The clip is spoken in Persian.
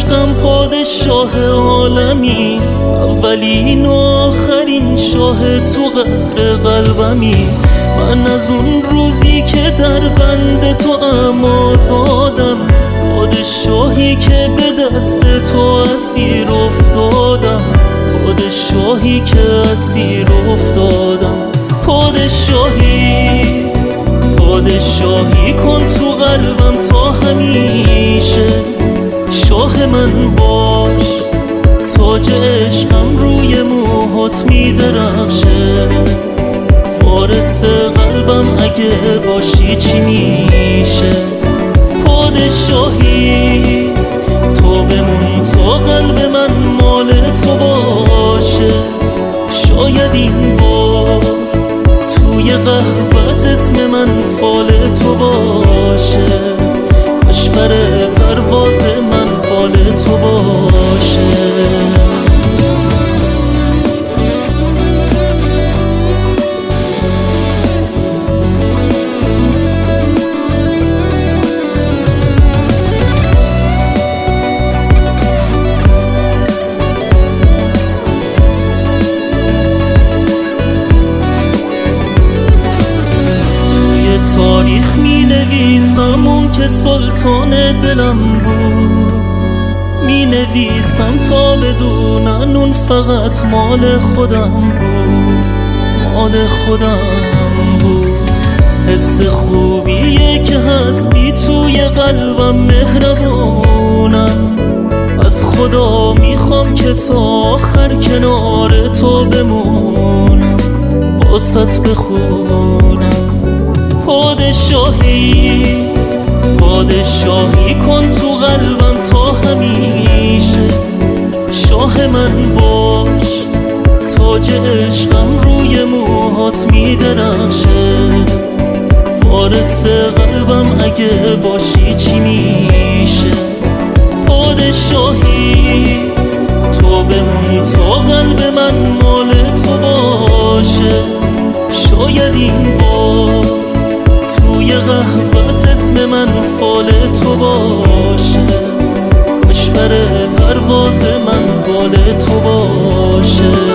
عشقم پادشاه عالمی، اولین و آخرین شاه تو قصر قلبمی. من از اون روزی که در بند تو ام آزادم، پادشاهی که به دست تو اسیر افتادم، پادشاهی که اسیر افتادم. پادشاهی کن تو قلبم تا همیشه، شاه من باش، تاج عشقم روی موهات میدرخشه. وارث قلبم اگه باشی چی میشه؟ پادشاهی تو بمون تا قلب من مال تو باشه. شاید این بار توی قهوت اسم من فال تو باشه، کاش بر پرواز من بال تو باشه. تاریخ می نویسم اون که سلطان دلم بود، می نویسم تا بدونن اون فقط مال خودم بود، مال خودم بود. حس خوبیه که هستی توی قلبم مهربونم، از خدا میخوام که تا آخر کنار تو بمونم، واسط بخونم. پادشاهی کن تو قلبم تا همیشه، شاه من باش، تاج عشقم روی موهات میدرخشه. وارث قلبم اگه باشی چی میشه؟ پادشاهی تو بمون تا قلب من مال تو باشه. شاید این بار توی قهوت اسم من فال تو باشه، کاش بر پرواز من بال تو باشه.